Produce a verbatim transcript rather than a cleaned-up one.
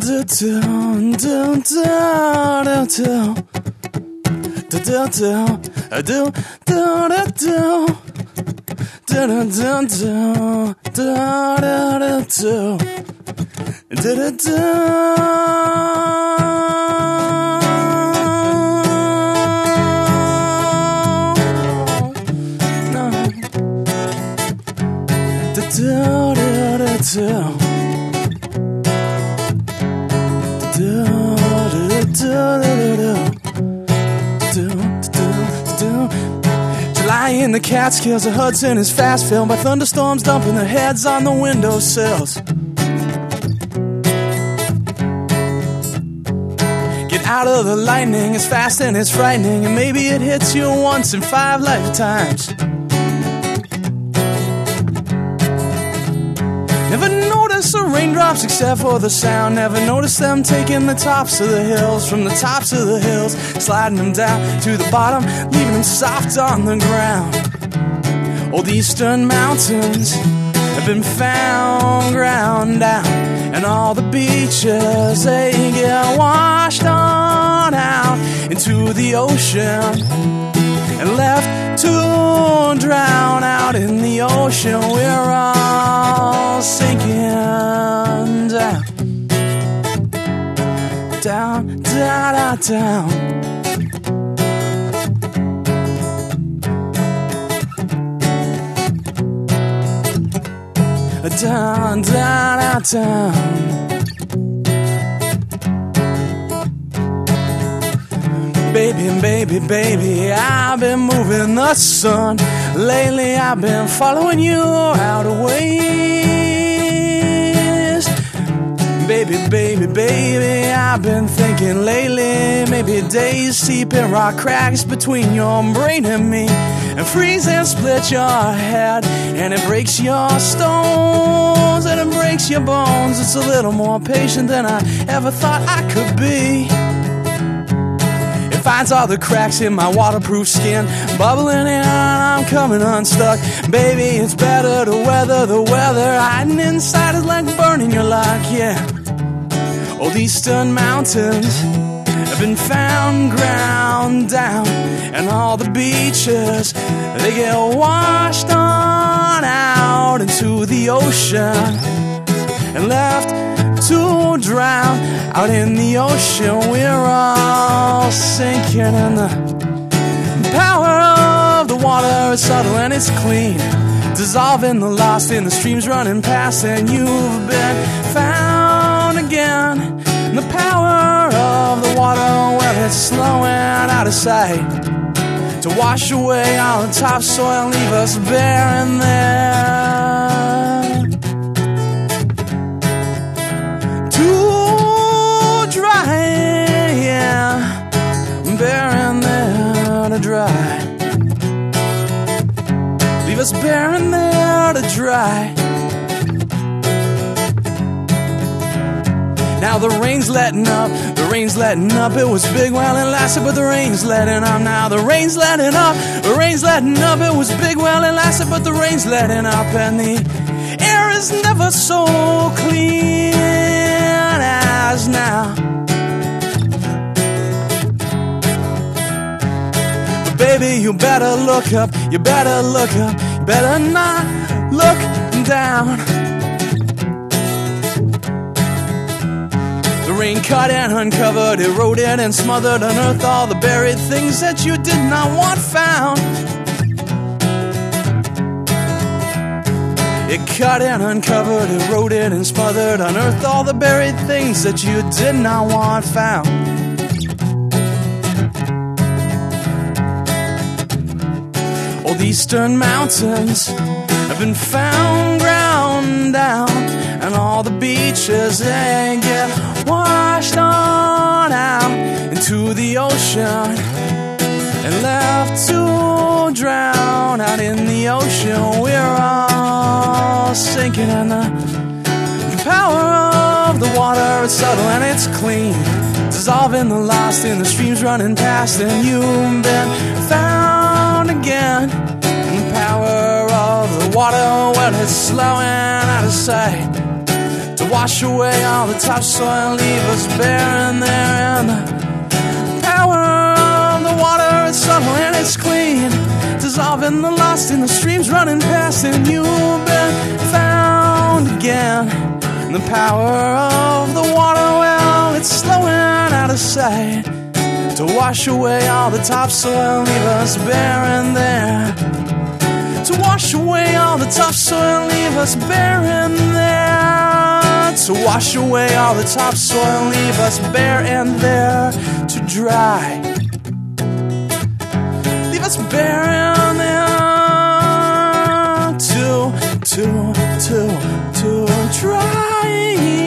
July in the Catskills, the Hudson is fast filled by thunderstorms dumping their heads on the windowsills. Get out of the lightning, it's fast and it's frightening, and maybe it hits you once in five lifetimes. Never notice the raindrops except for the sound. Never notice them taking the tops of the hills. From the tops of the hills, sliding them down to the bottom, leaving them soft on the ground. Old eastern mountains have been found ground down, and all the beaches, they get washed on out into the ocean and left to drown out in the ocean. We're all sinking down, down, down, down, down, down, down, down. Baby, baby, baby, I've been moving the sun. Lately I've been following you out of ways. Baby, baby, baby, I've been thinking lately, maybe days deep in rock cracks between your brain and me, and freeze and split your head, and it breaks your stones, and it breaks your bones. It's a little more patient than I ever thought I could be. Finds all the cracks in my waterproof skin, bubbling in, I'm coming unstuck. Baby, it's better to weather the weather. Hiding inside is like burning your luck, yeah. Old eastern mountains have been found ground down, and all the beaches, they get washed on out into the ocean and left to drown out in the ocean. We're all sinking in the power of the water. It's subtle and it's clean, dissolving the lost in the streams running past, and you've been found again in the power of the water. Well, it's slowing out of sight to wash away all the topsoil and leave us bare in there. Bare in there to dry. Leave us bare in there to dry. Now the rain's letting up, the rain's letting up. It was big while it lasted, but the rain's letting up. Now the rain's letting up, the rain's letting up. It was big while it lasted, but the rain's letting up, and the air is never so clean as now. Baby, you better look up, you better look up, you better not look down. The rain cut and uncovered, eroded and smothered, unearthed all the buried things that you did not want found. It cut and uncovered, eroded and smothered, unearthed all the buried things that you did not want found. Old eastern mountains have been found ground down, and all the beaches, they get washed on out into the ocean and left to drown out in the ocean. We're all sinking in the power of the water. It's subtle and it's clean, dissolving the lost in the streams running past, and you've been found again in the power of the water. Well, it's slowing out of sight to wash away all the topsoil, leave us bare in there. And the power of the water is subtle and it's clean, dissolving the lost in the streams running past, and you've been found again. And the power of the water, well, it's slowing out of sight to wash away all the topsoil, leave us bare in there. To wash away all the topsoil, leave us bare in there. To wash away all the topsoil, leave us bare in there to dry. Leave us bare in there to, to, to, to dry.